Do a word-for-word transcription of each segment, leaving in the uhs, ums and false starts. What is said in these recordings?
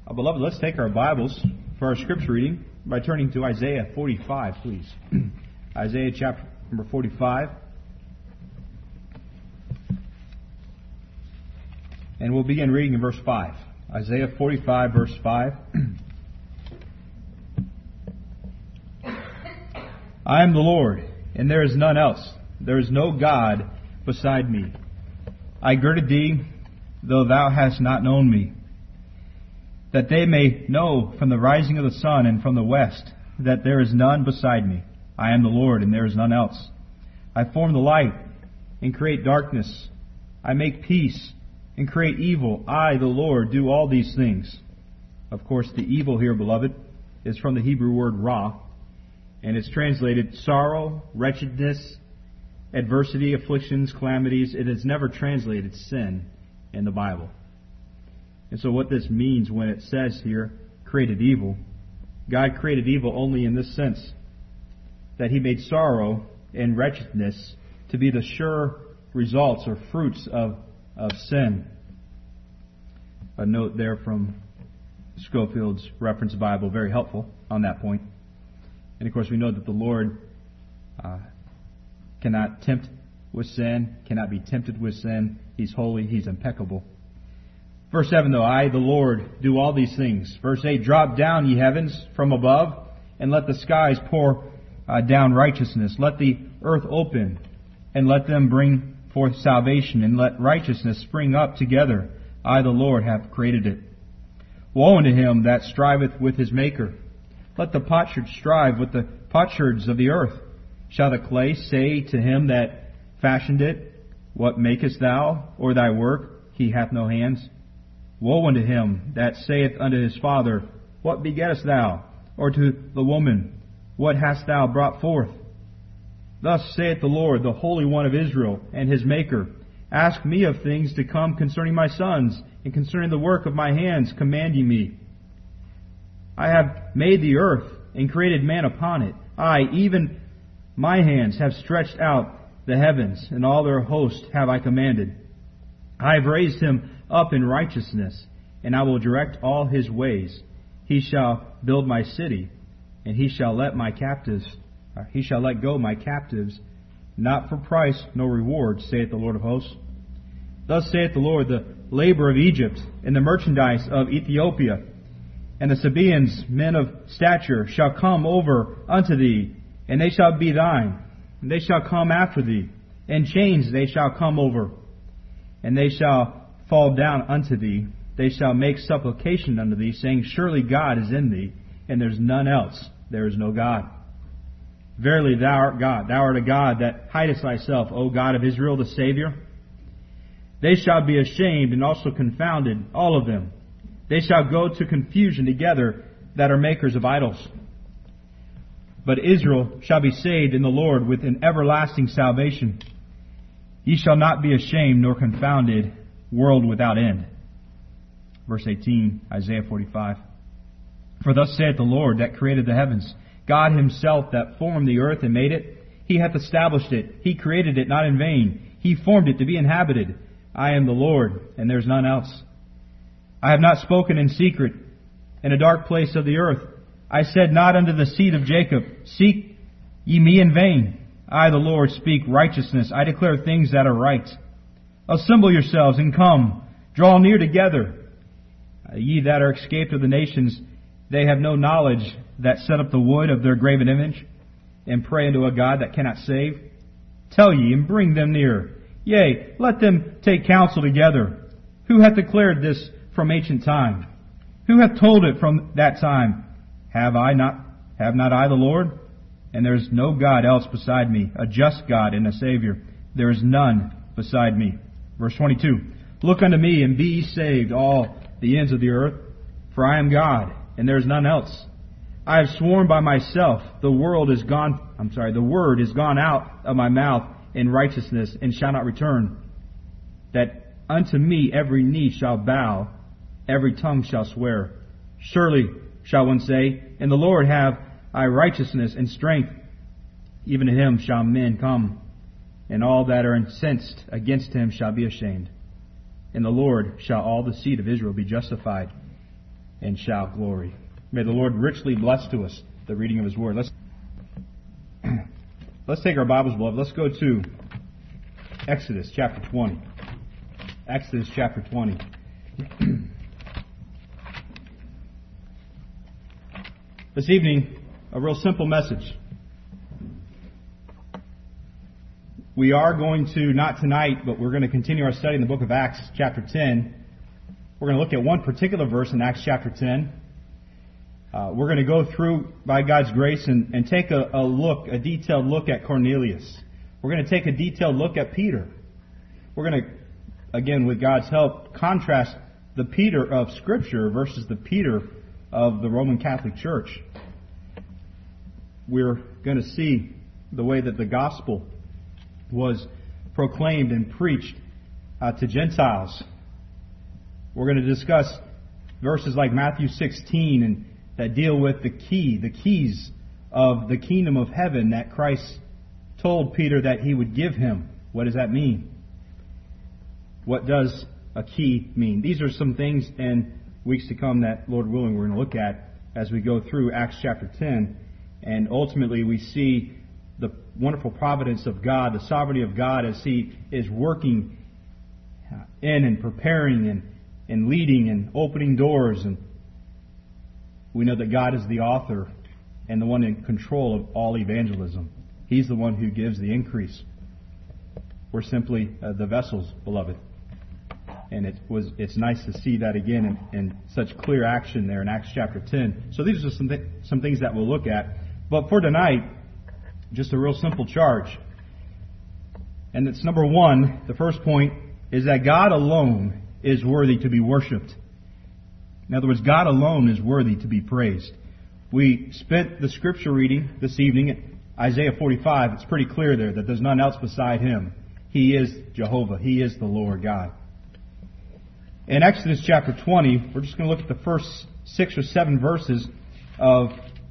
Uh, beloved, let's take our Bibles for our scripture reading by turning to Isaiah forty-five, please. Isaiah chapter number forty-five. And we'll begin reading in verse five. Isaiah forty-five, verse five. I am the Lord, and there is none else. There is no God beside me. I girded thee, though thou hast not known me, that they may know from the rising of the sun and from the west that there is none beside me. I am the Lord, and there is none else. I form the light and create darkness. I make peace and create evil. I, the Lord, do all these things. Of course, the evil here, beloved, is from the Hebrew word ra, and it's translated sorrow, wretchedness, adversity, afflictions, calamities. It is never translated sin in the Bible. And so what this means when it says here, created evil, God created evil only in this sense, that He made sorrow and wretchedness to be the sure results or fruits of, of sin. A note there from Scofield's Reference Bible, very helpful on that point. And of course we know that the Lord uh, cannot tempt with sin, cannot be tempted with sin. He's holy, He's impeccable. Verse seven, though, I, the Lord, do all these things. Verse eight, drop down, ye heavens, from above, and let the skies pour uh, down righteousness. Let the earth open, and let them bring forth salvation, and let righteousness spring up together. I, the Lord, have created it. Woe unto him that striveth with his Maker. Let the potsherd strive with the potsherds of the earth. Shall the clay say to him that fashioned it, what makest thou, or thy work? He hath no hands. Woe unto him that saith unto his father, what begettest thou? Or to the woman, what hast thou brought forth? Thus saith the Lord, the Holy One of Israel, and His Maker, ask me of things to come concerning my sons, and concerning the work of my hands command ye me. I have made the earth, and created man upon it. I, even my hands, have stretched out the heavens, and all their host have I commanded. I have raised him up in righteousness, and I will direct all his ways. He shall build my city, and he shall let my captives, he shall let go my captives, not for price nor reward, saith the Lord of hosts. Thus saith the Lord, the labor of Egypt, and the merchandise of Ethiopia, and the Sabaeans, men of stature, shall come over unto thee, and they shall be thine, and they shall come after thee. In chains they shall come over, and they shall fall down unto thee. They shall make supplication unto thee, saying, surely God is in thee, and there is none else. There is no God. Verily thou art God. Thou art a God that hidest thyself, O God of Israel, the Savior. They shall be ashamed and also confounded, all of them. They shall go to confusion together that are makers of idols. But Israel shall be saved in the Lord with an everlasting salvation. Ye shall not be ashamed nor confounded, world without end. Verse eighteen, Isaiah forty-five. For thus saith the Lord that created the heavens, God Himself that formed the earth and made it. He hath established it. He created it not in vain. He formed it to be inhabited. I am the Lord, and there is none else. I have not spoken in secret in a dark place of the earth. I said not unto the seed of Jacob, seek ye me in vain. I, the Lord, speak righteousness. I declare things that are right. Assemble yourselves and come. Draw near together. Uh, ye that are escaped of the nations, they have no knowledge that set up the wood of their graven image, and pray unto a God that cannot save. Tell ye, and bring them near. Yea, let them take counsel together. Who hath declared this from ancient time? Who hath told it from that time? Have I not, have not I the Lord? And there is no God else beside me, a just God and a Savior. There is none beside me. Verse twenty-two, look unto me and be ye saved, all the ends of the earth, for I am God, and there is none else. I have sworn by myself, the world is gone, I'm sorry, the word is gone out of my mouth in righteousness, and shall not return, that unto me every knee shall bow, every tongue shall swear. Surely shall one say, in the Lord have I righteousness and strength. Even to Him shall men come, and all that are incensed against Him shall be ashamed. In the Lord shall all the seed of Israel be justified. and shall glory. May the Lord richly bless to us the reading of His Word. Let's let's take our Bibles, beloved. Let's go to Exodus chapter twenty. Exodus chapter twenty. This evening, a real simple message. We are going to, not tonight, but we're going to continue our study in the book of Acts chapter ten. We're going to look at one particular verse in Acts chapter ten. Uh, we're going to go through, by God's grace, and, and take a, a look, a detailed look at Cornelius. We're going to take a detailed look at Peter. We're going to, again, with God's help, contrast the Peter of Scripture versus the Peter of the Roman Catholic Church. We're going to see the way that the gospel was proclaimed and preached uh, to Gentiles. We're going to discuss verses like Matthew sixteen and that deal with the key, the keys of the kingdom of heaven that Christ told Peter that He would give him. What does that mean? What does a key mean? These are some things in weeks to come that, Lord willing, we're going to look at as we go through Acts chapter ten. And ultimately we see the wonderful providence of God, the sovereignty of God as He is working in and preparing and, and leading and opening doors. And we know that God is the author and the one in control of all evangelism. He's the one who gives the increase. We're simply uh, the vessels, beloved. And it was it's nice to see that again in, in such clear action there in Acts chapter ten. So these are some th- some things that we'll look at. But for tonight, just a real simple charge. And it's number one, the first point, is that God alone is worthy to be worshipped. In other words, God alone is worthy to be praised. We spent the scripture reading this evening, Isaiah forty-five. It's pretty clear there that there's none else beside Him. He is Jehovah. He is the Lord God. In Exodus chapter twenty, we're just going to look at the first six or seven verses of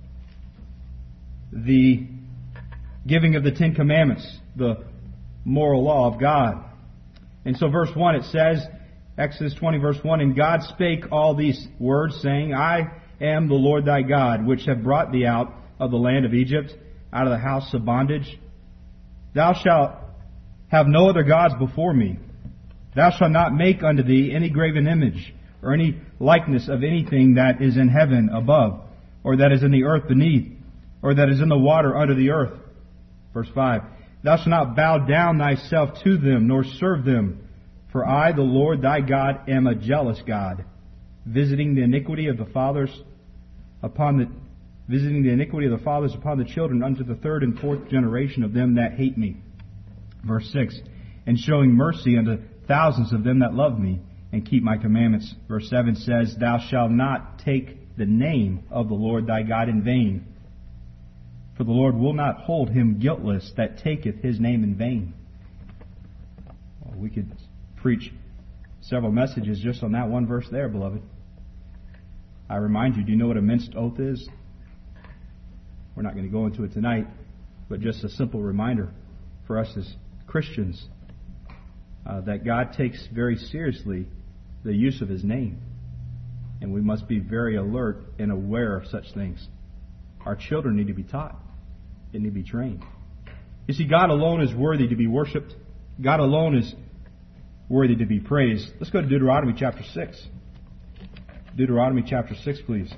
the giving of the Ten Commandments, the moral law of God. And so verse one, it says, Exodus twenty verse one, And God spake all these words, saying, I am the Lord thy God, which have brought thee out of the land of Egypt, out of the house of bondage. Thou shalt have no other gods before me. Thou shalt not make unto thee any graven image, or any likeness of anything that is in heaven above, or that is in the earth beneath, or that is in the water under the earth. Verse five, Thou shalt not bow down thyself to them, nor serve them. For I, the Lord thy God, am a jealous God, visiting the iniquity of the fathers upon the visiting the iniquity of the fathers upon the children unto the third and fourth generation of them that hate me. Verse six, And showing mercy unto thousands of them that love me and keep my commandments. Verse seven says, Thou shalt not take the name of the Lord thy God in vain. For the Lord will not hold him guiltless that taketh His name in vain. Well, we could preach several messages just on that one verse there, beloved. I remind you, do you know what a minced oath is? We're not going to go into it tonight, but just a simple reminder for us as Christians uh, that God takes very seriously the use of His name. And we must be very alert and aware of such things. Our children need to be taught. They need to be trained. You see, God alone is worthy to be worshipped. God alone is worthy to be praised. Let's go to Deuteronomy chapter six. Deuteronomy chapter six, please.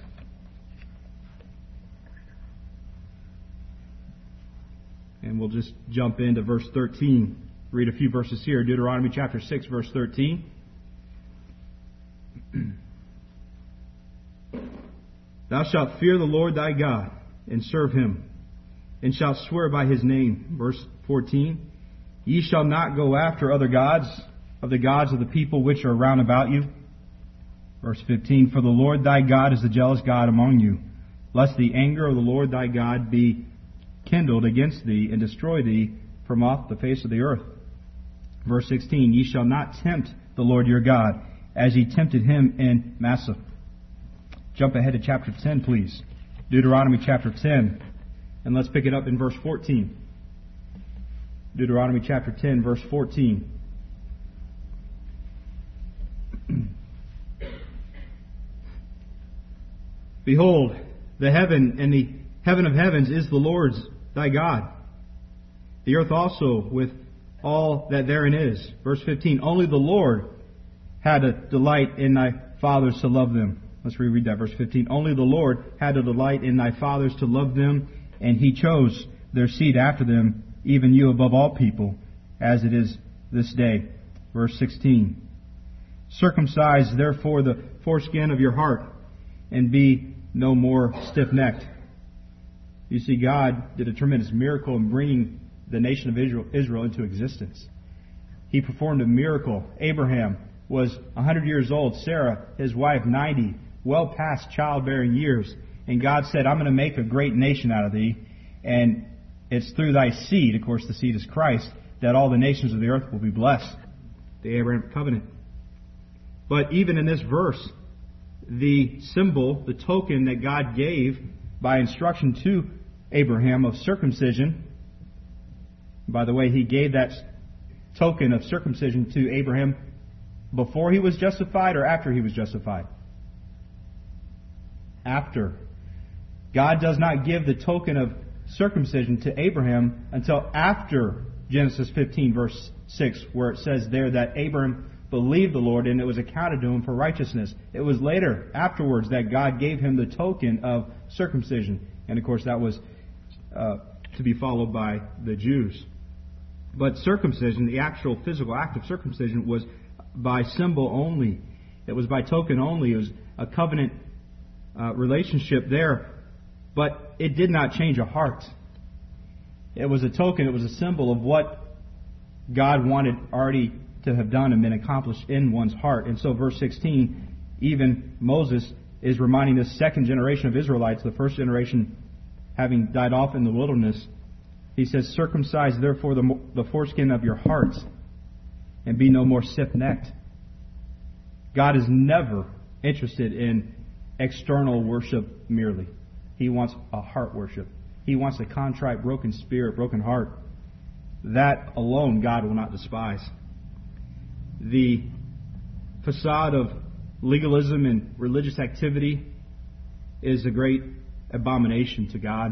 And we'll just jump into verse thirteen. Read a few verses here. Deuteronomy chapter six, verse thirteen. Thou shalt fear the Lord thy God, and serve Him, and shalt swear by His name. Verse fourteen. Ye shall not go after other gods, of the gods of the people which are round about you. Verse fifteen. For the Lord thy God is the jealous God among you, lest the anger of the Lord thy God be kindled against thee, and destroy thee from off the face of the earth. Verse sixteen. Ye shall not tempt the Lord your God, as ye tempted Him in Massah. Jump ahead to chapter ten, please. Deuteronomy chapter ten. And let's pick it up in verse fourteen. Deuteronomy chapter ten, verse fourteen. Behold, the heaven and the heaven of heavens is the Lord's, thy God. The earth also with all that therein is. Verse fifteen, only the Lord had a delight in thy fathers to love them. Let's reread that, verse fifteen. Only the Lord had a delight in thy fathers to love them, and he chose their seed after them, even you above all people, as it is this day. Verse sixteen. Circumcise therefore the foreskin of your heart, and be no more stiff-necked. You see, God did a tremendous miracle in bringing the nation of Israel, Israel into existence. He performed a miracle. Abraham was one hundred years old. Sarah, his wife, ninety, well past childbearing years. And God said, I'm going to make a great nation out of thee. And it's through thy seed, of course the seed is Christ, that all the nations of the earth will be blessed. The Abrahamic covenant. But even in this verse, the symbol, the token that God gave by instruction to Abraham of circumcision, by the way, he gave that token of circumcision to Abraham before he was justified or after he was justified? After. God does not give the token of circumcision to Abraham until after Genesis fifteen verse six, where it says there that Abraham believed the Lord and it was accounted to him for righteousness. It was later, afterwards, that God gave him the token of circumcision. And of course that was uh, to be followed by the Jews. But circumcision, the actual physical act of circumcision, was by symbol only. It was by token only. It was a covenant uh, relationship there. But it did not change a heart. It was a token, it was a symbol of what God wanted already to have done and been accomplished in one's heart. And so verse sixteen, even Moses is reminding this second generation of Israelites, the first generation having died off in the wilderness. He says, circumcise therefore the, the foreskin of your hearts, and be no more stiff-necked. God is never interested in external worship merely. He wants a heart worship. He wants a contrite, broken spirit, broken heart. That alone God will not despise. The facade of legalism and religious activity is a great abomination to God.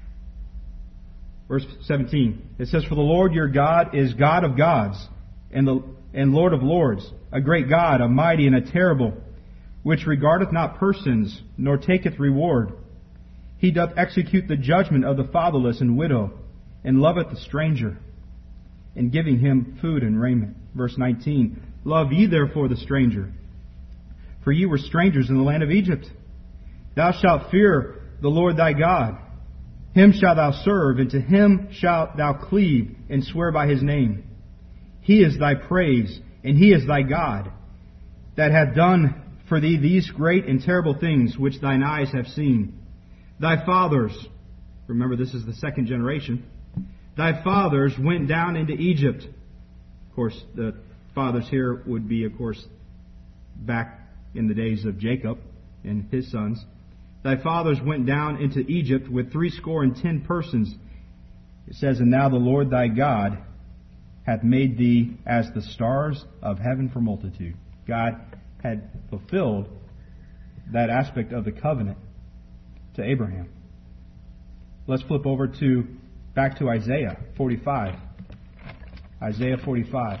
Verse seventeen, it says, for the Lord your God is God of gods, and the and Lord of lords, a great God, a mighty and a terrible, which regardeth not persons, nor taketh reward. He doth execute the judgment of the fatherless and widow, and loveth the stranger, and giving him food and raiment. Verse nineteen, love ye therefore the stranger, for ye were strangers in the land of Egypt. Thou shalt fear the Lord thy God. Him shalt thou serve, and to him shalt thou cleave, and swear by his name. He is thy praise, and he is thy God, that hath done for thee these great and terrible things which thine eyes have seen. Thy fathers, remember this is the second generation, thy fathers went down into Egypt. Of course, the fathers here would be, of course, back in the days of Jacob and his sons. Thy fathers went down into Egypt with threescore and ten persons. It says, and now the Lord thy God hath made thee as the stars of heaven for multitude. God had fulfilled that aspect of the covenant to Abraham. Let's flip over to back to Isaiah forty-five. Isaiah forty-five.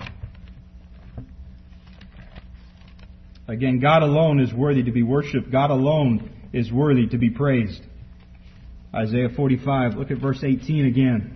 Again, God alone is worthy to be worshipped. God alone is worthy to be praised. Isaiah forty-five. Look at verse eighteen again.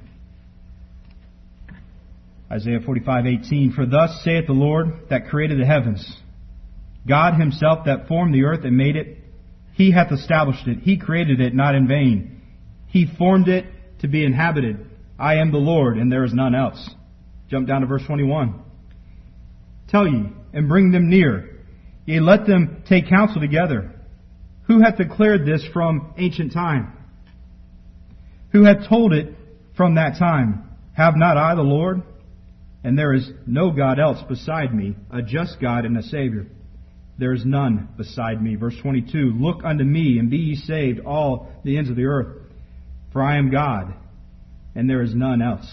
Isaiah forty-five, eighteen. For thus saith the Lord that created the heavens, God himself that formed the earth and made it. He hath established it. He created it not in vain. He formed it to be inhabited. I am the Lord, and there is none else. Jump down to verse twenty-one. Tell ye, and bring them near. Yea, let them take counsel together. Who hath declared this from ancient time? Who hath told it from that time? Have not I the Lord? And there is no God else beside me, a just God and a Savior. There is none beside me. Verse twenty-two, look unto me, and be ye saved, all the ends of the earth. For I am God, and there is none else.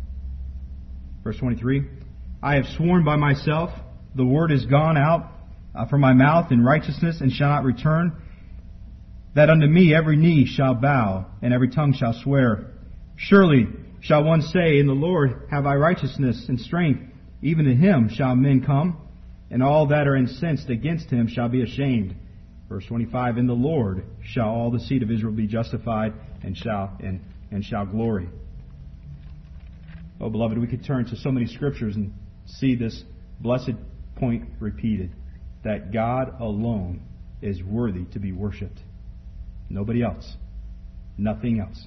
Verse twenty-three, I have sworn by myself, the word is gone out uh, from my mouth in righteousness, and shall not return, that unto me every knee shall bow, and every tongue shall swear. Surely shall one say, in the Lord have I righteousness and strength. Even to him shall men come, and all that are incensed against him shall be ashamed. Verse twenty-five, in the Lord shall all the seed of Israel be justified, and shall and, and shall glory. Oh, beloved, we could turn to so many scriptures and see this blessed point repeated, that God alone is worthy to be worshipped. Nobody else. Nothing else.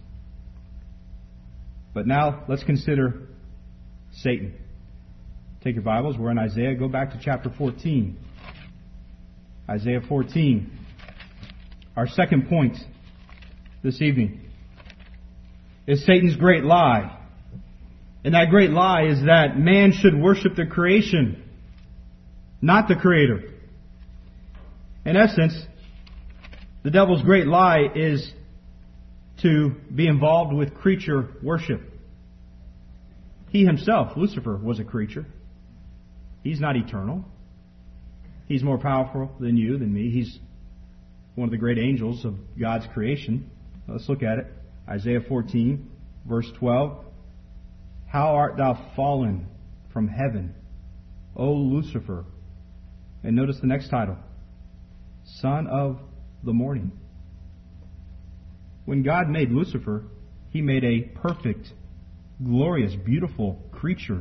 But now, let's consider Satan. Take your Bibles. We're in Isaiah. Go back to chapter fourteen. Isaiah fourteen. Our second point this evening is Satan's great lie. And that great lie is that man should worship the creation, not the Creator. In essence, the devil's great lie is to be involved with creature worship. He himself, Lucifer, was a creature. He's not eternal. He's more powerful than you, than me. He's one of the great angels of God's creation. Let's look at it. Isaiah fourteen, verse twelve. How art thou fallen from heaven, O Lucifer? And notice the next title. Son of the morning. When God made Lucifer, He made a perfect, glorious, beautiful creature.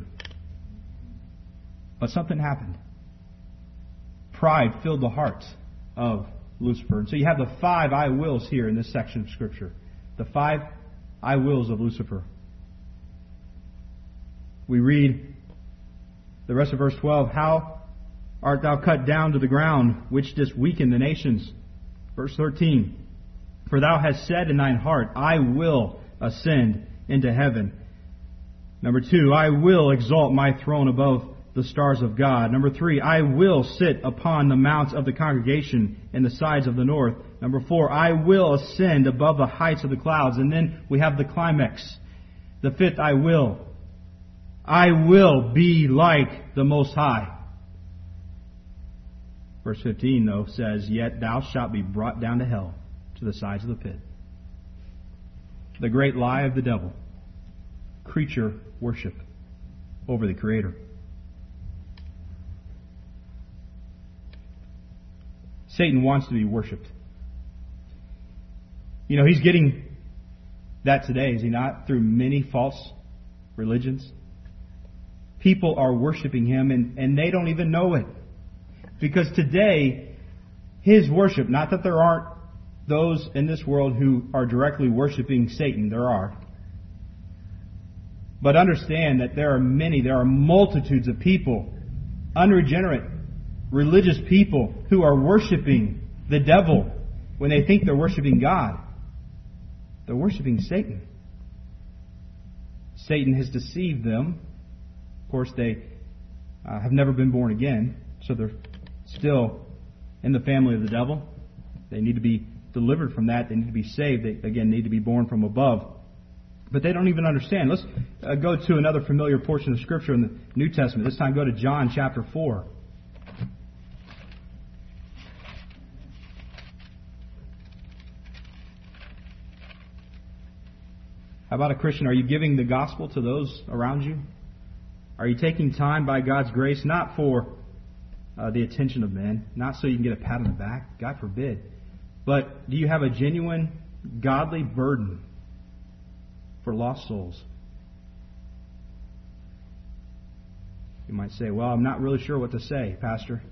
But something happened. Pride filled the heart of Lucifer. And so you have the five I wills here in this section of Scripture. The five I wills of Lucifer. We read the rest of verse twelve. How art thou cut down to the ground, which didst weaken the nations? Verse thirteen. For thou hast said in thine heart, I will ascend into heaven. Number two, I will exalt my throne above the stars of God. Number three, I will sit upon the mounts of the congregation in the sides of the north. Number four, I will ascend above the heights of the clouds. And then we have the climax. The fifth, I will. I will be like the Most High. Verse fifteen, though, says, Yet thou shalt be brought down to hell, to the sides of the pit. The great lie of the devil. Creature worship over the Creator. Satan wants to be worshipped. You know, he's getting that today, is he not? Through many false religions. People are worshiping him and, and they don't even know it. Because today, his worship, not that there aren't those in this world who are directly worshiping Satan, there are. But understand that there are many, there are multitudes of people, unregenerate, religious people who are worshiping the devil when they think they're worshiping God. They're worshiping Satan. Satan has deceived them. Of course, they uh, have never been born again, so they're still in the family of the devil. They need to be delivered from that. They need to be saved. They, again, need to be born from above. But they don't even understand. Let's uh, go to another familiar portion of Scripture in the New Testament. This time go to John chapter four. How about a Christian? Are you giving the gospel to those around you? Are you taking time by God's grace, not for uh, the attention of men, not so you can get a pat on the back, God forbid, but do you have a genuine, godly burden for lost souls? You might say, well, I'm not really sure what to say, Pastor.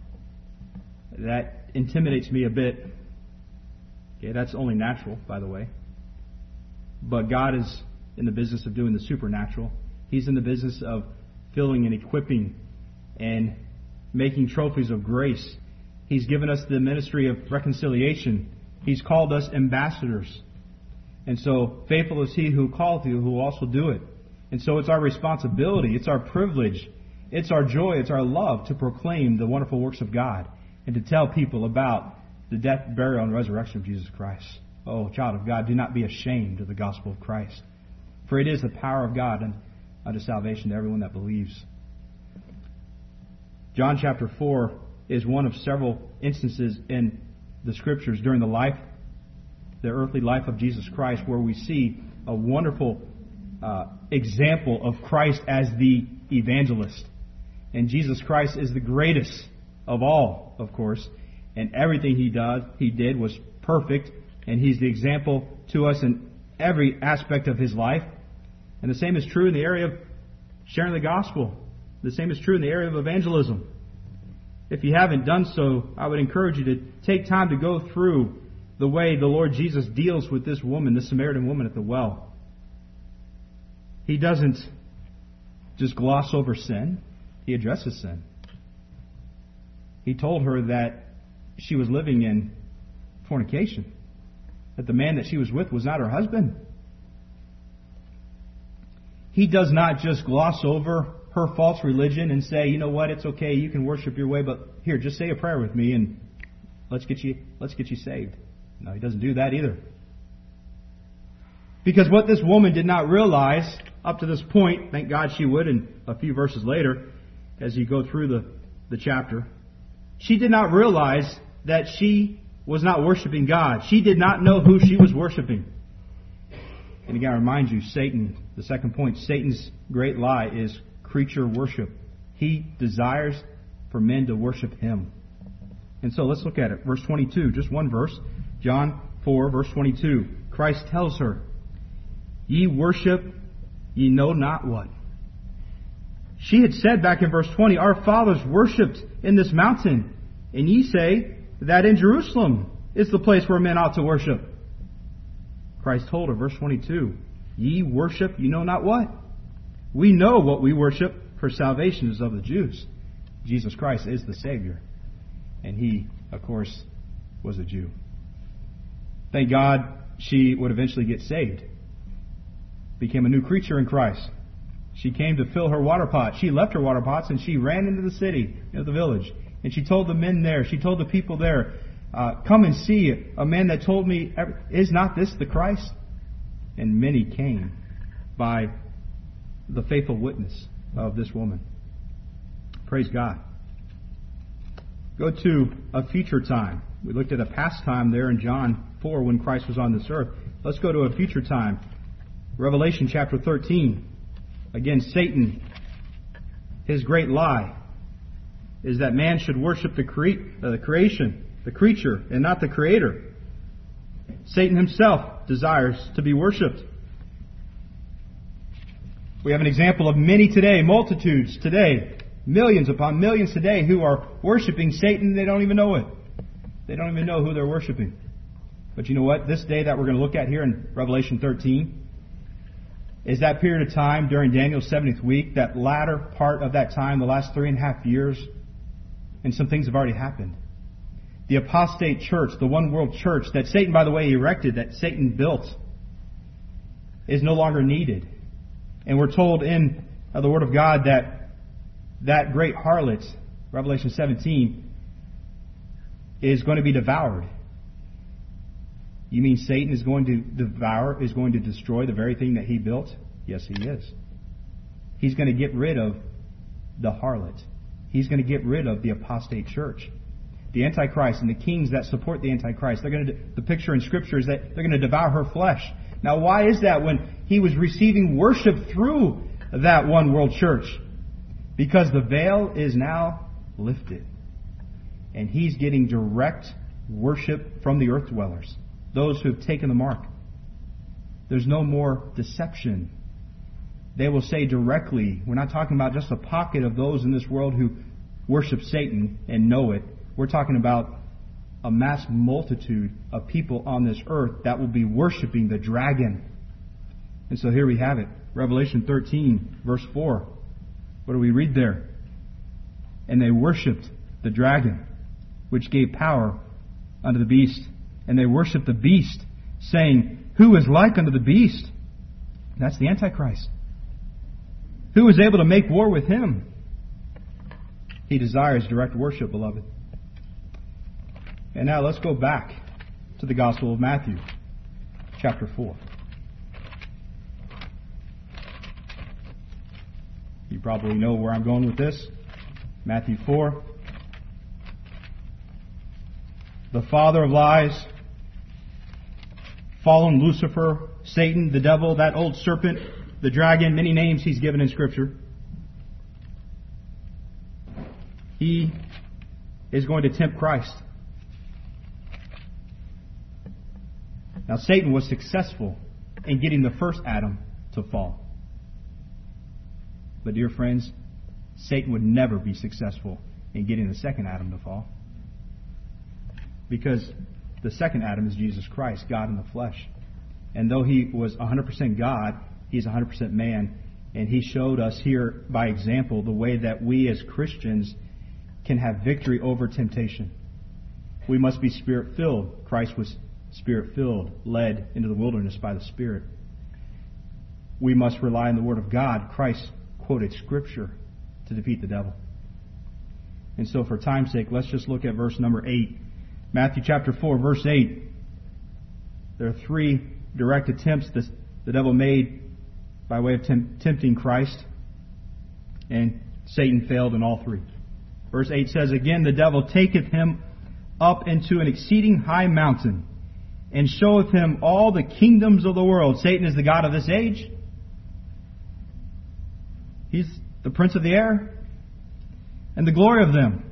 That intimidates me a bit. Okay, that's only natural, by the way. But God is in the business of doing the supernatural. He's in the business of filling and equipping and making trophies of grace. He's given us the ministry of reconciliation. He's called us ambassadors. And so, faithful is He who calleth you, who will also do it. And so it's our responsibility, it's our privilege, it's our joy, it's our love to proclaim the wonderful works of God and to tell people about the death, burial, and resurrection of Jesus Christ. Oh, child of God, do not be ashamed of the gospel of Christ. For it is the power of God unto salvation to everyone that believes. John chapter four, is one of several instances in the Scriptures during the life, the earthly life of Jesus Christ, where we see a wonderful uh, example of Christ as the evangelist. And Jesus Christ is the greatest of all, of course, and everything He does, He did was perfect, and He's the example to us in every aspect of His life. And the same is true in the area of sharing the gospel. The same is true in the area of evangelism. If you haven't done so, I would encourage you to take time to go through the way the Lord Jesus deals with this woman, this Samaritan woman at the well. He doesn't just gloss over sin. He addresses sin. He told her that she was living in fornication, that the man that she was with was not her husband. He does not just gloss over her false religion and say, you know what, it's okay, you can worship your way, but here, just say a prayer with me and let's get you, let's get you saved. No, He doesn't do that either. Because what this woman did not realize up to this point, thank God she would in a few verses later, as you go through the, the chapter, she did not realize that she was not worshiping God. She did not know who she was worshiping. And again, I remind you, Satan, the second point, Satan's great lie is creature worship. He desires for men to worship him. And so let's look at it. Verse twenty-two, just one verse. John four, verse twenty-two. Christ tells her, "Ye worship, ye know not what." She had said back in verse twenty, "Our fathers worshipped in this mountain, and ye say that in Jerusalem is the place where men ought to worship." Christ told her, verse twenty-two, "Ye worship, you know not what." We know what we worship, for salvation is of the Jews. Jesus Christ is the Savior. And He, of course, was a Jew. Thank God she would eventually get saved. Became a new creature in Christ. She came to fill her water pot. She left her water pots and she ran into the city, you know, the village. And she told the men there, she told the people there, uh, "Come and see a man that told me, is not this the Christ?" And many came by the faithful witness of this woman. Praise God. Go to a future time. We looked at a past time there in John four when Christ was on this earth. Let's go to a future time. Revelation chapter thirteen. Again, Satan, his great lie is that man should worship the, cre- uh, the creation, the creature, and not the Creator. Satan himself desires to be worshipped. We have an example of many today, multitudes today, millions upon millions today who are worshiping Satan. They don't even know it. They don't even know who they're worshiping. But you know what? This day that we're going to look at here in Revelation thirteen is that period of time during Daniel's seventieth week, that latter part of that time, the last three and a half years, and some things have already happened. The apostate church, the one world church that Satan, by the way, erected, that Satan built, is no longer needed. And we're told in uh, the Word of God that that great harlot, Revelation seventeen, is going to be devoured. You mean Satan is going to devour, is going to destroy the very thing that he built? Yes, he is. He's going to get rid of the harlot. He's going to get rid of the apostate church. The Antichrist and the kings that support the Antichrist, they're going to, the picture in Scripture is that they're going to devour her flesh. Now, why is that when he was receiving worship through that one world church? Because the veil is now lifted. And he's getting direct worship from the earth dwellers, those who have taken the mark. There's no more deception. They will say directly, we're not talking about just a pocket of those in this world who worship Satan and know it. We're talking about a mass multitude of people on this earth that will be worshiping the dragon. And so here we have it. Revelation thirteen, verse four. What do we read there? "And they worshipped the dragon, which gave power unto the beast. And they worshipped the beast, saying, Who is like unto the beast?" That's the Antichrist. "Who is able to make war with him?" He desires direct worship, beloved. And now let's go back to the Gospel of Matthew, chapter four. You probably know where I'm going with this. Matthew four. the father of lies, fallen Lucifer, Satan, the devil, that old serpent, the dragon, many names he's given in Scripture. He is going to tempt Christ. Now, Satan was successful in getting the first Adam to fall. But dear friends, Satan would never be successful in getting the second Adam to fall. Because the second Adam is Jesus Christ, God in the flesh. And though he was one hundred percent God, he's one hundred percent man. And he showed us here by example the way that we as Christians can have victory over temptation. We must be Spirit-filled. Christ was Spirit-filled, led into the wilderness by the Spirit. We must rely on the Word of God. Christ quoted Scripture to defeat the devil. And so for time's sake, let's just look at verse number eight. Matthew chapter four, verse eight. There are three direct attempts this, the devil made by way of temp- tempting Christ. And Satan failed in all three. Verse eight says, "Again the devil taketh him up into an exceeding high mountain, and showeth him all the kingdoms of the world." Satan is the god of this age. He's the prince of the air, and the glory of them.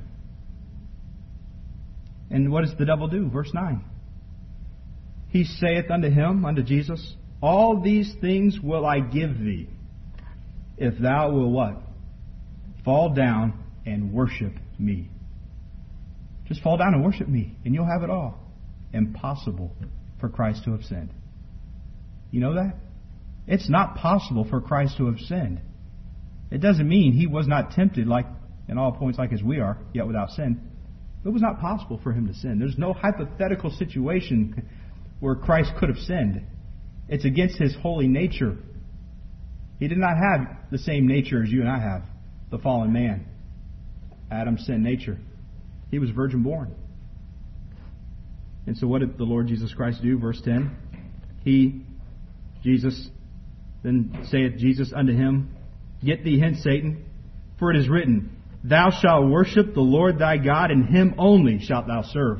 And what does the devil do? Verse nine. "He saith unto him," unto Jesus, "All these things will I give thee, if thou wilt" what? "Fall down and worship me." Just fall down and worship me, and you'll have it all. Impossible for Christ to have sinned. You know that? It's not possible for Christ to have sinned. It doesn't mean he was not tempted like in all points like as we are, yet without sin. It was not possible for him to sin. There's no hypothetical situation where Christ could have sinned. It's against his holy nature. He did not have the same nature as you and I have, the fallen man. Adam's sin nature. He was virgin born. And so what did the Lord Jesus Christ do? Verse ten. He, Jesus, then saith Jesus unto him, "Get thee hence, Satan, for it is written, Thou shalt worship the Lord thy God, and him only shalt thou serve."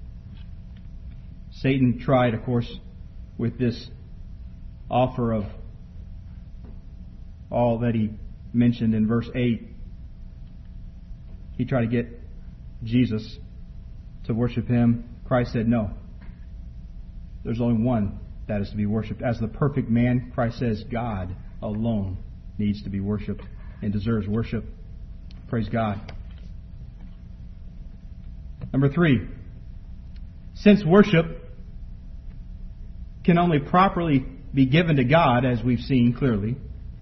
Satan tried, of course, with this offer of all that he mentioned in verse eight. He tried to get Jesus to worship him. Christ said no. There's only one that is to be worshipped. As the perfect man, Christ says God alone needs to be worshipped and deserves worship. Praise God. Number three, since worship can only properly be given to God, as we've seen clearly,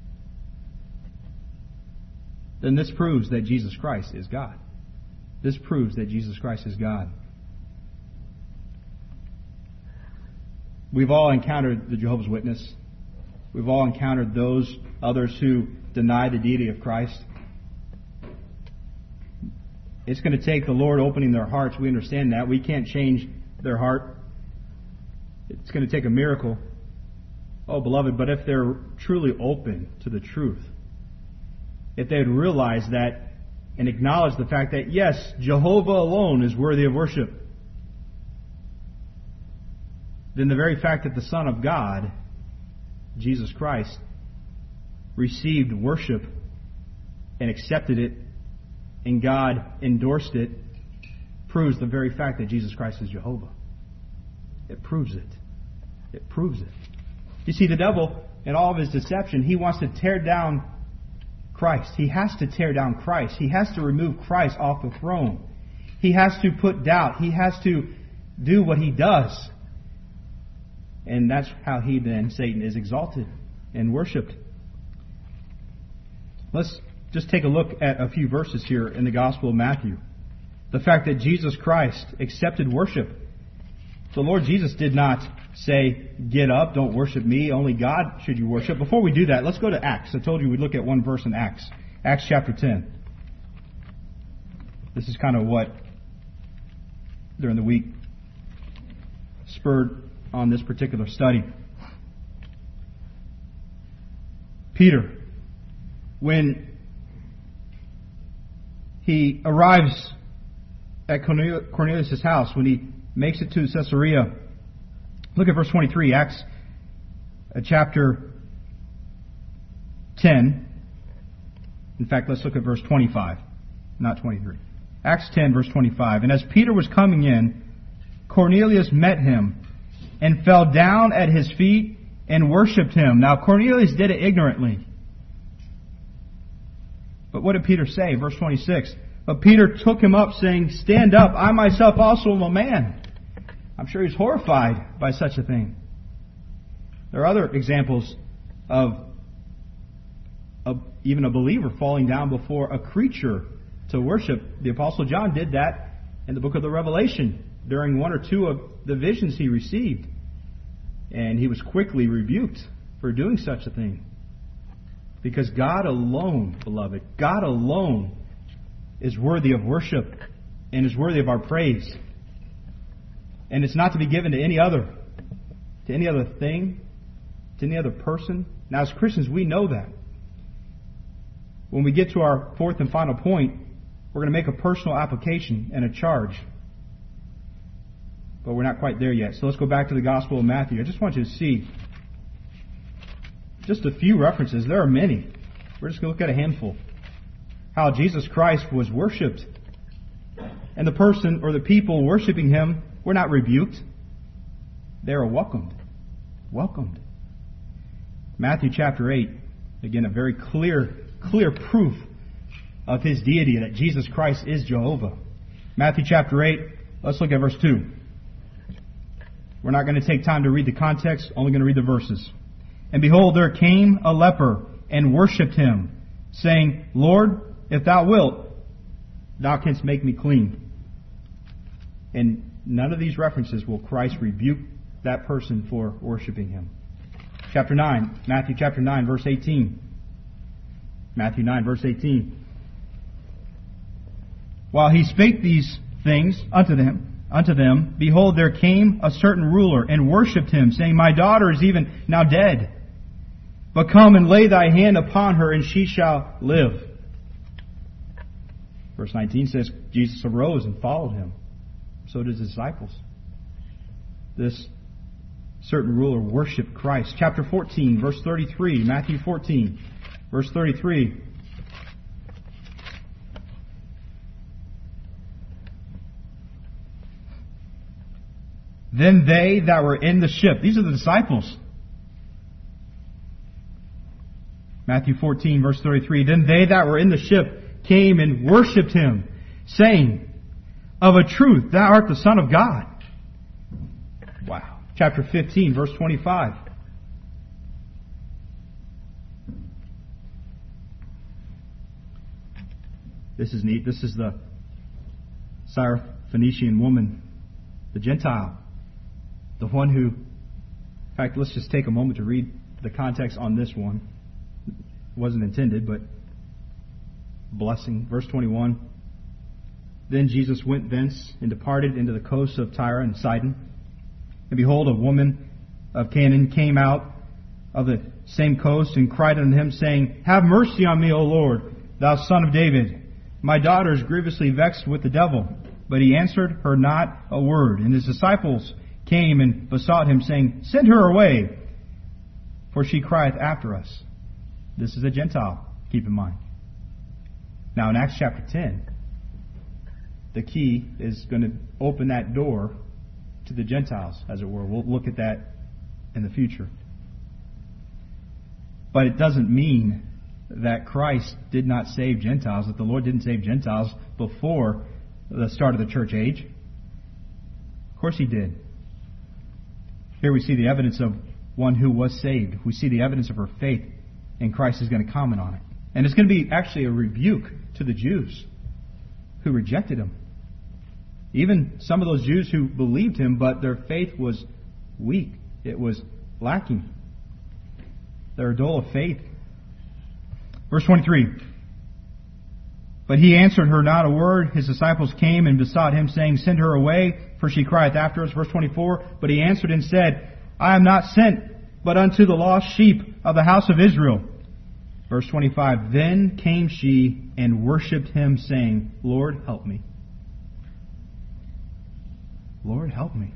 then this proves that Jesus Christ is God. This proves that Jesus Christ is God. We've all encountered the Jehovah's Witness. We've all encountered those others who deny the deity of Christ. It's going to take the Lord opening their hearts. We understand that. We can't change their heart. It's going to take a miracle. Oh, beloved, but if they're truly open to the truth, if they would realize that and acknowledge the fact that, yes, Jehovah alone is worthy of worship, then the very fact that the Son of God, Jesus Christ, received worship and accepted it, and God endorsed it, proves the very fact that Jesus Christ is Jehovah. It proves it. It proves it. You see, the devil, in all of his deception, he wants to tear down Christ. He has to tear down Christ. He has to remove Christ off the throne. He has to put doubt. He has to do what he does. And that's how he then, Satan, is exalted and worshipped. Let's just take a look at a few verses here in the Gospel of Matthew. The fact that Jesus Christ accepted worship. The Lord Jesus did not say, "Get up, don't worship me, only God should you worship." Before we do that, let's go to Acts. I told you we'd look at one verse in Acts. Acts chapter ten. This is kind of what, during the week, spurred on this particular study. Peter, when he arrives at Cornelius' house, when he makes it to Caesarea. Look at verse twenty-three, Acts uh, chapter ten. In fact, let's look at verse twenty-five, not twenty-three. Acts ten, verse twenty-five. And as Peter was coming in, Cornelius met him and fell down at his feet and worshipped him. Now, Cornelius did it ignorantly. But what did Peter say? Verse twenty-six. But Peter took him up, saying, Stand up, I myself also am a man. I'm sure he's horrified by such a thing. There are other examples of, of even a believer falling down before a creature to worship. The Apostle John did that in the book of the Revelation during one or two of the visions he received. And he was quickly rebuked for doing such a thing. Because God alone, beloved, God alone is worthy of worship and is worthy of our praise. And it's not to be given to any other, to any other thing, to any other person. Now, as Christians, we know that. When we get to our fourth and final point, we're going to make a personal application and a charge. But we're not quite there yet. So let's go back to the Gospel of Matthew. I just want you to see just a few references. There are many. We're just going to look at a handful. How Jesus Christ was worshipped. And the person or the people worshiping Him were not rebuked. They are welcomed. Welcomed. Matthew chapter eight. Again, a very clear, clear proof of His deity, that Jesus Christ is Jehovah. Matthew chapter eight. Let's look at verse two. We're not going to take time to read the context, only going to read the verses. And behold, there came a leper and worshipped Him, saying, Lord, if Thou wilt, Thou canst make me clean. And none of these references will Christ rebuke that person for worshiping Him. Chapter nine, Matthew chapter nine, verse eighteen. Matthew nine, verse eighteen. While He spake these things unto them, unto them, behold, there came a certain ruler and worshipped Him, saying, My daughter is even now dead. But come and lay thy hand upon her, and she shall live. Verse nineteen says, Jesus arose and followed Him. So did His disciples. This certain ruler worshipped Christ. Chapter fourteen, verse thirty-three. Matthew fourteen, verse thirty-three. Then they that were in the ship. These are the disciples. Matthew fourteen, verse thirty-three. Then they that were in the ship came and worshipped Him, saying, Of a truth, Thou art the Son of God. Wow. Chapter fifteen, verse twenty-five. This is neat. This is the Syrophoenician woman, the Gentile. The one who, in fact, let's just take a moment to read the context on this one. It wasn't intended, but blessing. Verse twenty-one. Then Jesus went thence and departed into the coasts of Tyre and Sidon. And behold, a woman of Canaan came out of the same coast and cried unto Him, saying, Have mercy on me, O Lord, Thou Son of David. My daughter is grievously vexed with the devil. But He answered her not a word. And His disciples came and besought Him, saying, Send her away, for she crieth after us. This is a Gentile, keep in mind. Now in Acts chapter ten, the key is going to open that door to the Gentiles, as it were. We'll look at that in the future. But it doesn't mean that Christ did not save Gentiles, that the Lord didn't save Gentiles before the start of the church age. Of course He did. Here we see the evidence of one who was saved. We see the evidence of her faith, and Christ is going to comment on it. And it's going to be actually a rebuke to the Jews who rejected Him. Even some of those Jews who believed Him, but their faith was weak. It was lacking. They were dull of faith. Verse twenty-three. But He answered her not a word. His disciples came and besought Him, saying, Send her away, for she crieth after us. Verse twenty-four. But He answered and said, I am not sent, but unto the lost sheep of the house of Israel. Verse twenty-five. Then came she and worshipped Him, saying, Lord, help me. Lord, help me.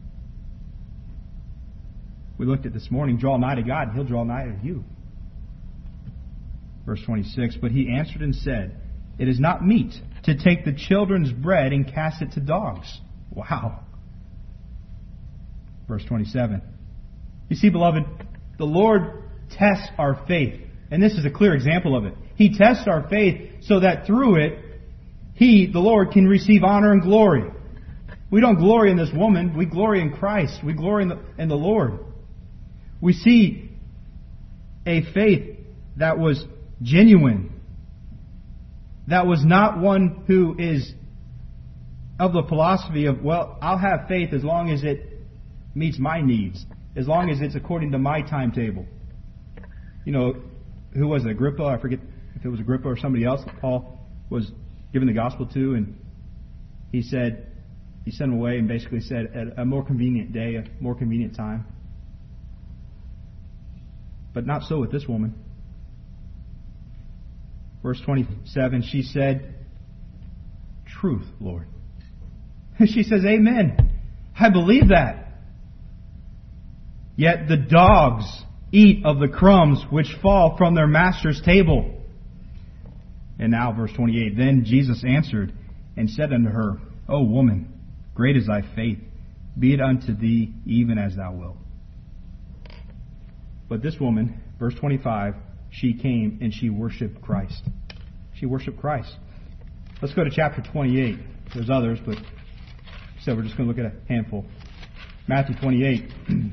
We looked at this morning, draw nigh to God, and He'll draw nigh to you. Verse twenty-six, but He answered and said, it is not meet to take the children's bread and cast it to dogs. Wow. Verse twenty-seven. You see, beloved, the Lord tests our faith. And this is a clear example of it. He tests our faith so that through it, He, the Lord, can receive honor and glory. We don't glory in this woman. We glory in Christ. We glory in the, in the Lord. We see a faith that was genuine. That was not one who is of the philosophy of, well, I'll have faith as long as it meets my needs. As long as it's according to my timetable. You know, who was it? Agrippa? I forget if it was Agrippa or somebody else that Paul was giving the gospel to, and he said, he sent him away and basically said, at a more convenient day, a more convenient time. But not so with this woman. Verse twenty-seven, she said, truth, Lord. She says, amen. I believe that. Yet the dogs eat of the crumbs which fall from their master's table. And now verse twenty-eight, then Jesus answered and said unto her, O woman, great is thy faith. Be it unto thee even as thou wilt. But this woman, verse twenty-five, she came and she worshipped Christ. She worshipped Christ. Let's go to chapter twenty-eight. There's others, but so we're just going to look at a handful. Matthew twenty-eight.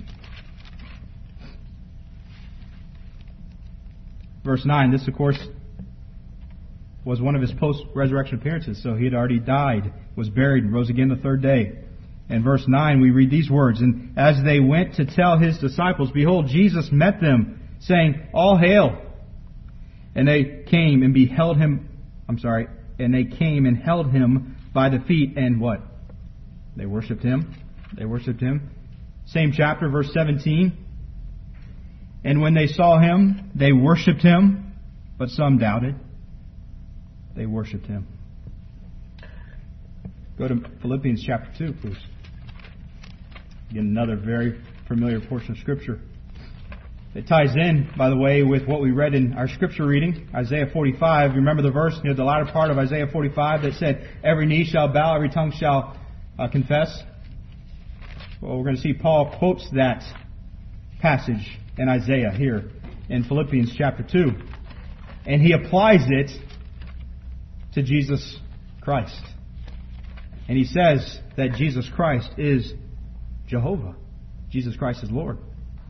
Verse nine, this of course was one of his post-resurrection appearances. So he had already died, was buried, and rose again the third day. And verse nine, we read these words, and as they went to tell his disciples, behold, Jesus met them, saying, all hail. And they came and beheld him, I'm sorry, and they came and held him by the feet, and what? They worshipped him. They worshipped him. Same chapter, verse seventeen. And when they saw him, they worshipped him, but some doubted. They worshipped him. Go to Philippians chapter two, please. Again, another very familiar portion of Scripture. It ties in, by the way, with what we read in our Scripture reading, Isaiah forty-five. Remember the verse near the latter part of Isaiah forty-five that said, every knee shall bow, every tongue shall uh, confess? Well, we're going to see Paul quotes that passage in Isaiah here in Philippians chapter two. And he applies it to Jesus Christ. And he says that Jesus Christ is Jehovah. Jesus Christ is Lord.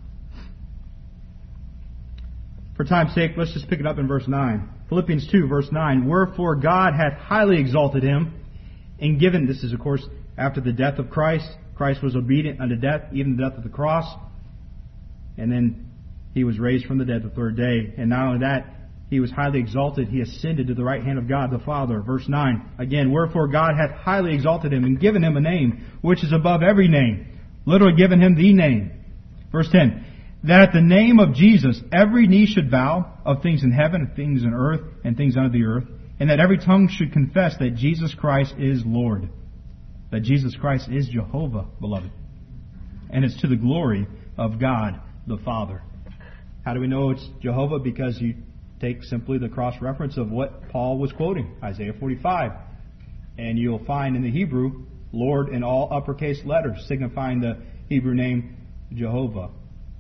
For time's sake, let's just pick it up in verse nine. Philippians two, verse nine. Wherefore God hath highly exalted him, and given, this is of course after the death of Christ. Christ was obedient unto death, even the death of the cross. And then he was raised from the dead the third day. And not only that, he was highly exalted. He ascended to the right hand of God the Father. Verse nine. Again, wherefore God hath highly exalted him and given him a name which is above every name. Literally given him the name. Verse ten. That at the name of Jesus every knee should bow, of things in heaven, of things in earth, and things under the earth. And that every tongue should confess that Jesus Christ is Lord. That Jesus Christ is Jehovah, beloved. And it's to the glory of God the Father. How do we know it's Jehovah? Because you take simply the cross-reference of what Paul was quoting, Isaiah forty-five. And you'll find in the Hebrew, Lord in all uppercase letters, signifying the Hebrew name Jehovah.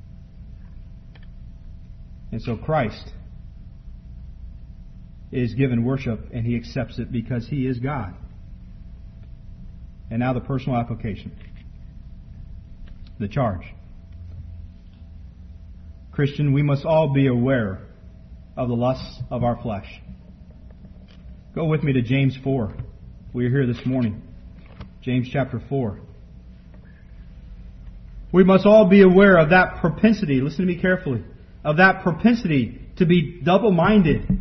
And so Christ is given worship, and He accepts it because He is God. And now the personal application. The charge. Christian, we must all be aware of the lusts of our flesh. Go with me to James four. We are here this morning. James chapter four. We must all be aware of that propensity, listen to me carefully, of that propensity to be double-minded.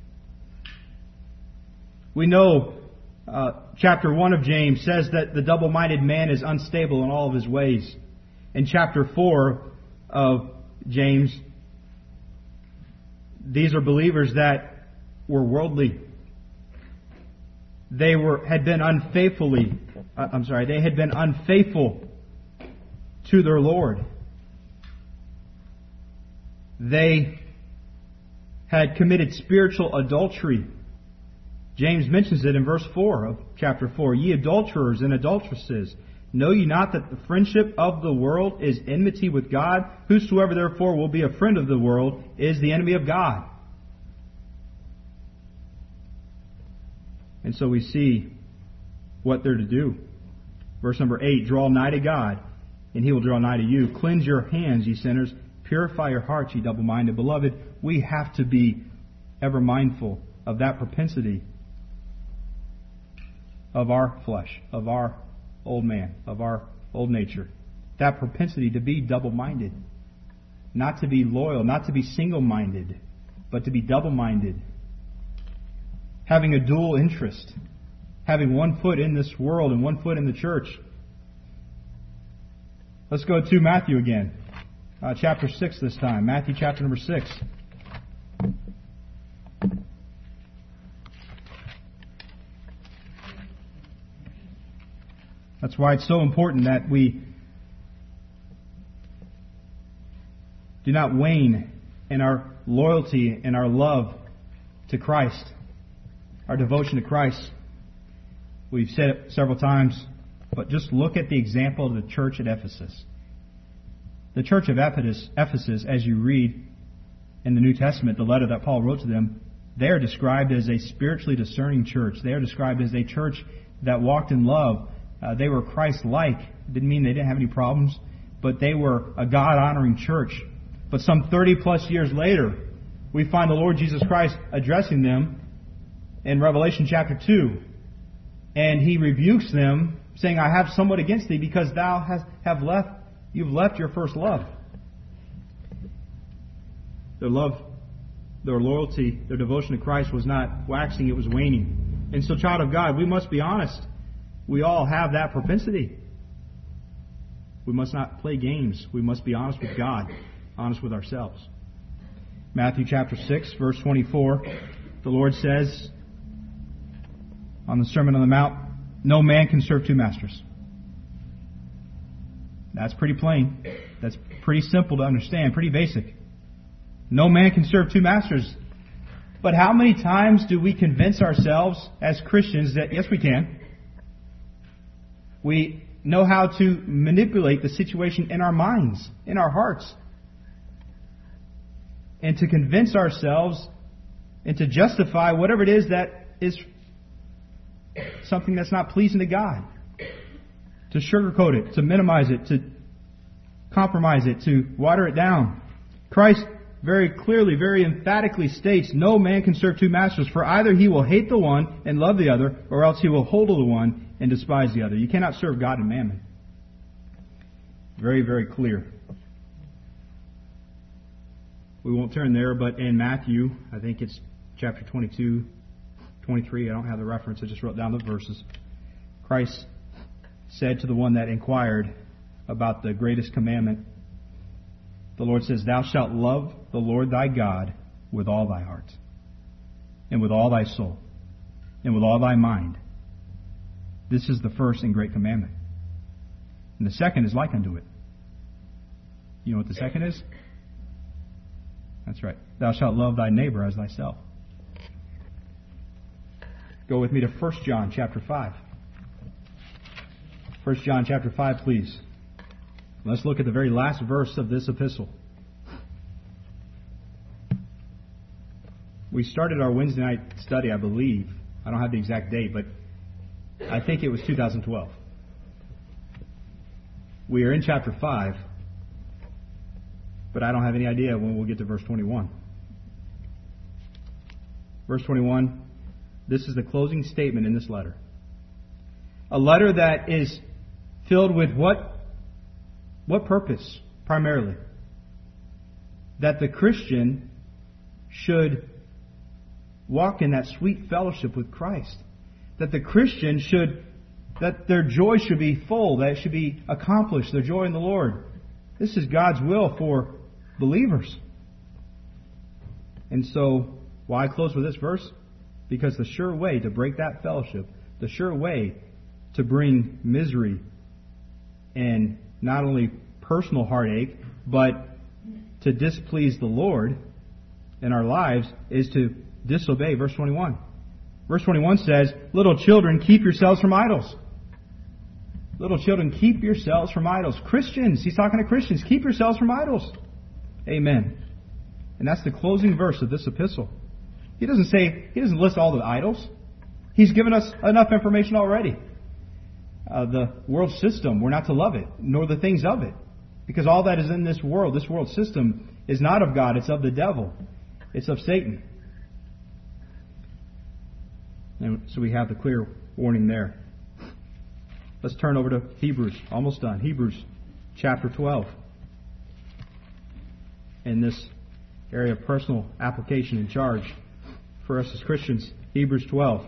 We know uh, chapter one of James says that the double-minded man is unstable in all of his ways. In chapter four of James, these are believers that were worldly. They were had been unfaithfully I'm sorry, they had been unfaithful to their Lord. They had committed spiritual adultery. James mentions it in verse four of chapter four. Ye adulterers and adulteresses, know ye not that the friendship of the world is enmity with God? Whosoever therefore will be a friend of the world is the enemy of God. And so we see what they're to do. Verse number eight, draw nigh to God, and He will draw nigh to you. Cleanse your hands, ye sinners. Purify your hearts, ye double-minded. Beloved, we have to be ever mindful of that propensity of our flesh, of our old man, of our old nature. That propensity to be double-minded. Not to be loyal, not to be single-minded, but to be double-minded. Having a dual interest. Having one foot in this world and one foot in the church. Let's go to Matthew again. Uh, chapter six this time. Matthew chapter number six. That's why it's so important that we do not wane in our loyalty and our love to Christ, our devotion to Christ. We've said it several times, but just look at the example of the church at Ephesus. The church of Ephesus, Ephesus, as you read in the New Testament, the letter that Paul wrote to them, they are described as a spiritually discerning church. They are described as a church that walked in love. Uh, they were Christ-like. It didn't mean they didn't have any problems, but they were a God-honoring church. But some thirty plus years later, we find the Lord Jesus Christ addressing them in Revelation chapter two. And He rebukes them, saying, I have somewhat against thee, because thou hast, have left, you've left your first love. Their love, their loyalty, their devotion to Christ was not waxing, it was waning. And so, child of God, we must be honest. We all have that propensity. We must not play games. We must be honest with God, honest with ourselves. Matthew chapter six, verse twenty-four, the Lord says on the Sermon on the Mount, no man can serve two masters. That's pretty plain. That's pretty simple to understand, pretty basic. No man can serve two masters. But how many times do we convince ourselves as Christians that, yes, we can. We know how to manipulate the situation in our minds, in our hearts. And to convince ourselves and to justify whatever it is that is something that's not pleasing to God. To sugarcoat it, to minimize it, to compromise it, to water it down. Christ very clearly, very emphatically states, no man can serve two masters, for either he will hate the one and love the other, or else he will hold to the one and despise the other. You cannot serve God and mammon. Very, very clear. We won't turn there, but in Matthew, I think it's chapter twenty-two, twenty-three, I don't have the reference, I just wrote down the verses. Christ said to the one that inquired about the greatest commandment, the Lord says, thou shalt love the Lord thy God with all thy heart, and with all thy soul, and with all thy mind. This is the first and great commandment. And the second is like unto it. You know what the second is? That's right. Thou shalt love thy neighbor as thyself. Go with me to First John chapter five. First John chapter five, please. Let's look at the very last verse of this epistle. We started our Wednesday night study, I believe. I don't have the exact date, but I think it was two thousand twelve. We are in chapter five, but I don't have any idea when we'll get to verse twenty-one. Verse twenty-one, this is the closing statement in this letter. A letter that is filled with what? What purpose, primarily? That the Christian should walk in that sweet fellowship with Christ. That the Christian should, that their joy should be full, that it should be accomplished, their joy in the Lord. This is God's will for believers. And so, why close with this verse? Because the sure way to break that fellowship, the sure way to bring misery and not only personal heartache, but to displease the Lord in our lives is to disobey. Verse twenty-one. Verse twenty-one says, little children, keep yourselves from idols. Little children, keep yourselves from idols. Christians, he's talking to Christians, keep yourselves from idols. Amen. And that's the closing verse of this epistle. He doesn't say, he doesn't list all the idols. He's given us enough information already. Uh, the world system, we're not to love it, nor the things of it. Because all that is in this world, this world system, is not of God, it's of the devil. It's of Satan. And so we have the clear warning there. Let's turn over to Hebrews. Almost done. Hebrews chapter twelve. In this area of personal application and charge for us as Christians. Hebrews twelve.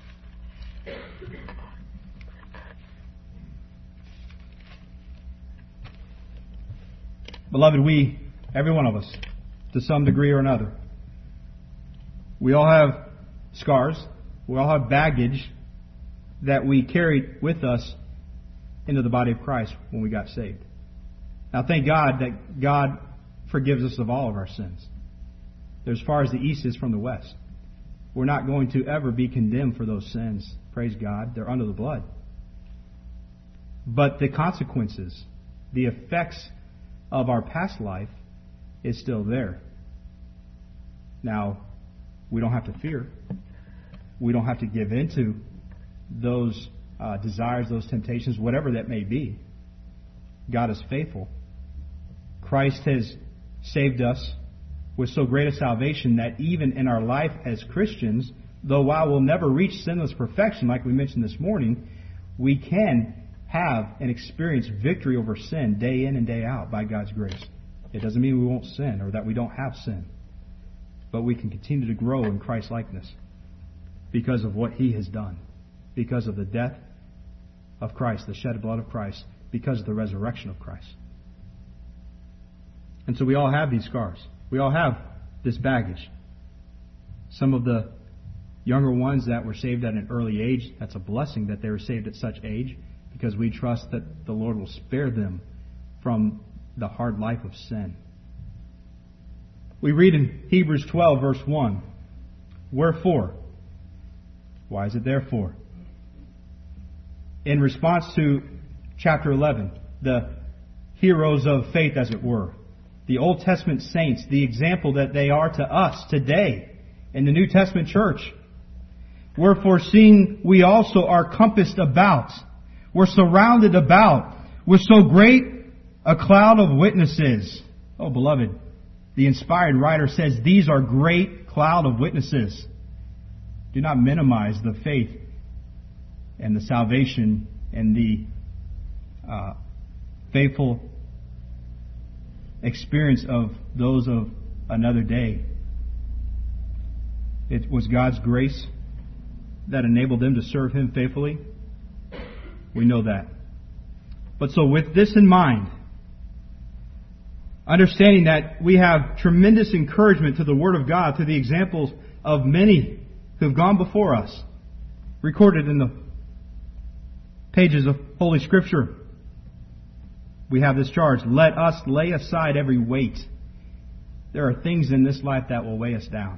Beloved, we, every one of us, to some degree or another, we all have scars. We all have baggage that we carried with us into the body of Christ when we got saved. Now, thank God that God forgives us of all of our sins. They're as far as the east is from the west. We're not going to ever be condemned for those sins. Praise God. They're under the blood. But the consequences, the effects of our past life is still there. Now, we don't have to fear. We don't have to give in to those uh, desires, those temptations, whatever that may be. God is faithful. Christ has saved us with so great a salvation that even in our life as Christians, though while we'll never reach sinless perfection, like we mentioned this morning, we can have and experience victory over sin day in and day out by God's grace. It doesn't mean we won't sin or that we don't have sin. But we can continue to grow in Christ's likeness because of what He has done. Because of the death of Christ, the shed blood of Christ, because of the resurrection of Christ. And so we all have these scars. We all have this baggage. Some of the younger ones that were saved at an early age, that's a blessing that they were saved at such age, because we trust that the Lord will spare them from the hard life of sin. We read in Hebrews twelve, verse one, wherefore? Why is it therefore? In response to chapter eleven, the heroes of faith, as it were, the Old Testament saints, the example that they are to us today in the New Testament church. Wherefore, seeing we also are compassed about, we're surrounded about with so great a cloud of witnesses. Oh, beloved, the inspired writer says these are great cloud of witnesses. Do not minimize the faith and the salvation and the uh, faithful experience of those of another day. It was God's grace that enabled them to serve Him faithfully. We know that. But so with this in mind, understanding that we have tremendous encouragement to the Word of God through the examples of many who have gone before us, recorded in the pages of Holy Scripture, we have this charge. Let us lay aside every weight. There are things in this life that will weigh us down.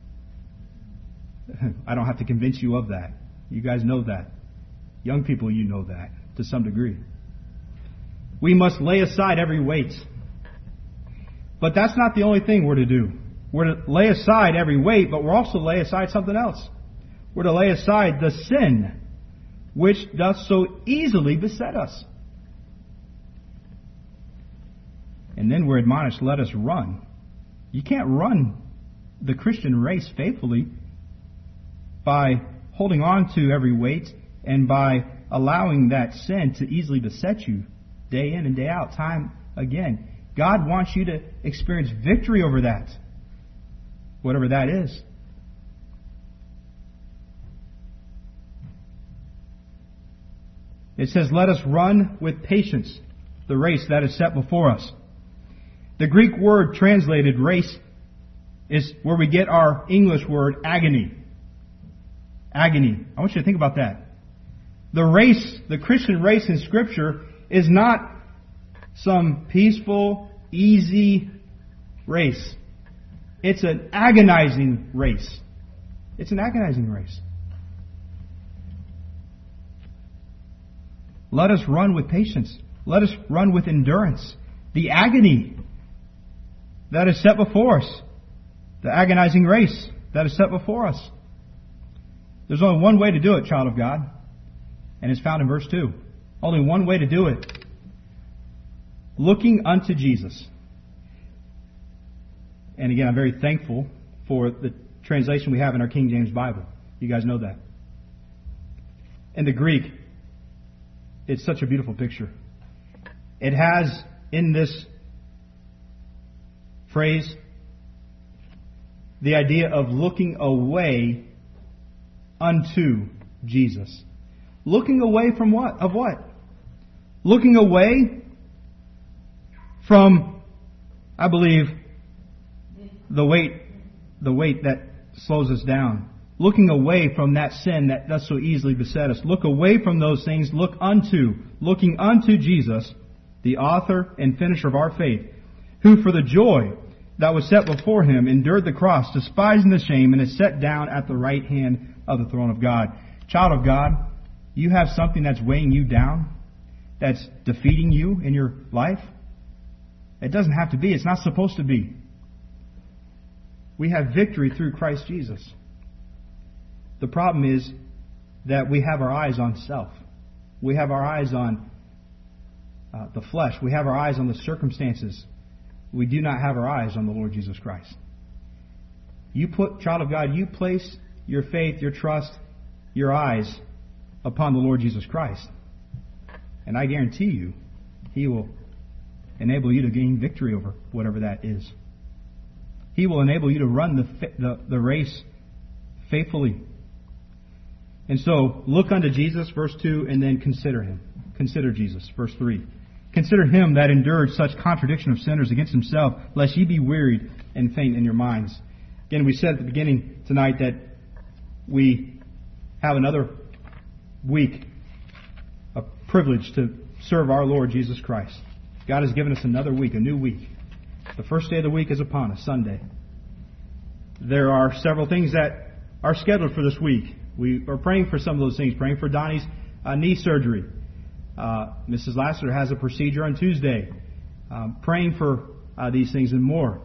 I don't have to convince you of that. You guys know that. Young people, you know that to some degree. We must lay aside every weight. But that's not the only thing we're to do. We're to lay aside every weight, but we're also to lay aside something else. We're to lay aside the sin which doth so easily beset us. And then we're admonished, let us run. You can't run the Christian race faithfully by holding on to every weight and by allowing that sin to easily beset you day in and day out, time again. God wants you to experience victory over that, whatever that is. It says, let us run with patience the race that is set before us. The Greek word translated race is where we get our English word agony. Agony. I want you to think about that. The race, the Christian race in Scripture is not some peaceful, easy race. It's an agonizing race. It's an agonizing race. Let us run with patience. Let us run with endurance. The agony that is set before us. The agonizing race that is set before us. There's only one way to do it, child of God. And it's found in verse two. Only one way to do it. Looking unto Jesus. And again, I'm very thankful for the translation we have in our King James Bible. You guys know that. In the Greek, it's such a beautiful picture. It has in this phrase the idea of looking away unto Jesus. Looking away from what? Of what? Looking away from, I believe, the weight, the weight that slows us down. Looking away from that sin that does so easily beset us. Look away from those things. Look unto, looking unto Jesus, the author and finisher of our faith, who for the joy that was set before him endured the cross, despising the shame, and is set down at the right hand of the throne of God. Child of God, you have something that's weighing you down, that's defeating you in your life. It doesn't have to be. It's not supposed to be. We have victory through Christ Jesus. The problem is that we have our eyes on self. We have our eyes on uh, the flesh. We have our eyes on the circumstances. We do not have our eyes on the Lord Jesus Christ. You put, child of God, you place your faith, your trust, your eyes upon the Lord Jesus Christ. And I guarantee you, He will enable you to gain victory over whatever that is. He will enable you to run the, the, the race faithfully. And so, look unto Jesus, verse two, and then consider Him. Consider Jesus, verse three. Consider Him that endured such contradiction of sinners against Himself, lest ye be wearied and faint in your minds. Again, we said at the beginning tonight that we have another week, a privilege to serve our Lord Jesus Christ. God has given us another week, a new week. The first day of the week is upon us, Sunday. There are several things that are scheduled for this week. We are praying for some of those things, praying for Donnie's uh, knee surgery. Uh, Missus Lassiter has a procedure on Tuesday. Um, praying for uh, these things and more.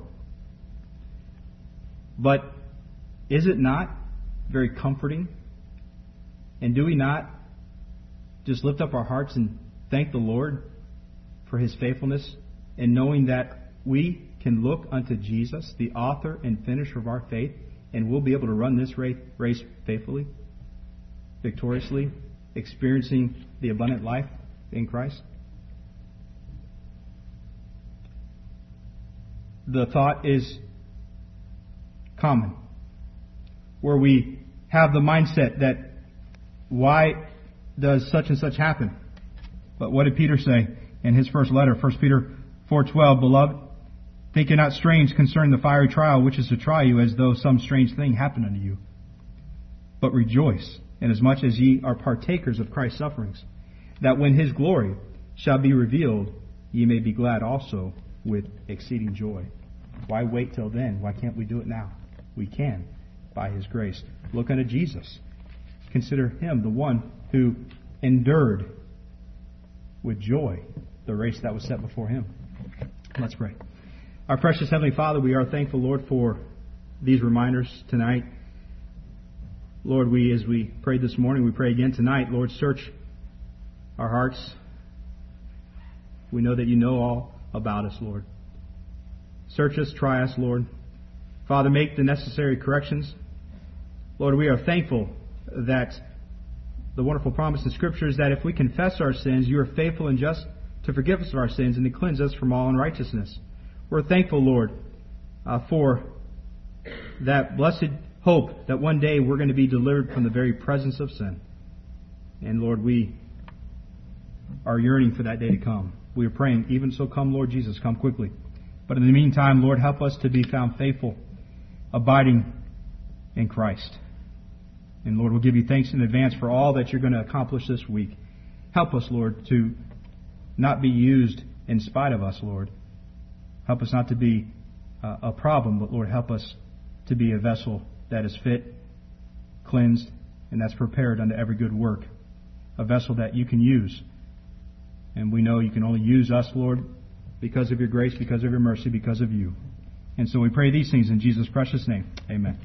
But is it not very comforting? And do we not just lift up our hearts and thank the Lord for His faithfulness, and knowing that we can look unto Jesus, the author and finisher of our faith, and we'll be able to run this race faithfully, victoriously, experiencing the abundant life in Christ? The thought is common, where we have the mindset that why does such and such happen? But what did Peter say in his first letter, First Peter four twelve? Beloved, think it not strange concerning the fiery trial which is to try you, as though some strange thing happened unto you. But rejoice, inasmuch as ye are partakers of Christ's sufferings, that when His glory shall be revealed, ye may be glad also with exceeding joy. Why wait till then? Why can't we do it now? We can, by His grace. Look unto Jesus. Consider Him the one who endured with joy the race that was set before Him. Let's pray. Our precious Heavenly Father, we are thankful, Lord, for these reminders tonight. Lord, we, as we prayed this morning, we pray again tonight. Lord, search our hearts. We know that You know all about us, Lord. Search us, try us, Lord. Father, make the necessary corrections. Lord, we are thankful that the wonderful promise in Scripture is that if we confess our sins, You are faithful and just to forgive us of our sins and to cleanse us from all unrighteousness. We're thankful, Lord, uh, for that blessed hope that one day we're going to be delivered from the very presence of sin. And Lord, we are yearning for that day to come. We are praying, even so come, Lord Jesus, come quickly. But in the meantime, Lord, help us to be found faithful, abiding in Christ. And Lord, we'll give you thanks in advance for all that you're going to accomplish this week. Help us, Lord, to not be used in spite of us, Lord. Help us not to be uh, a problem, but Lord, help us to be a vessel that is fit, cleansed, and that's prepared unto every good work. A vessel that you can use. And we know you can only use us, Lord, because of your grace, because of your mercy, because of you. And so we pray these things in Jesus' precious name. Amen.